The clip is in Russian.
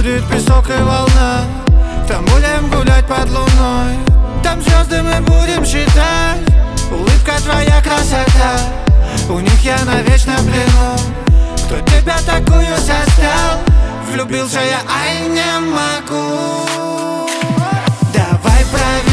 будет песок и волна. Там будем гулять под луной, там звезды мы будем считать. Улыбка твоя красота, у них я навечно в плену. Кто тебя такую создал? Влюбился я, ай, не могу. Давай проверим.